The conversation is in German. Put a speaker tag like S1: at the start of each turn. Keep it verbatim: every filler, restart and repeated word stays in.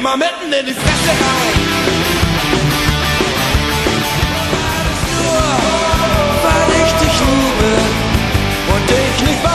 S1: immer mitten in die Fresse rein. Alles nur, weil ich dich liebe und dich nicht weiß.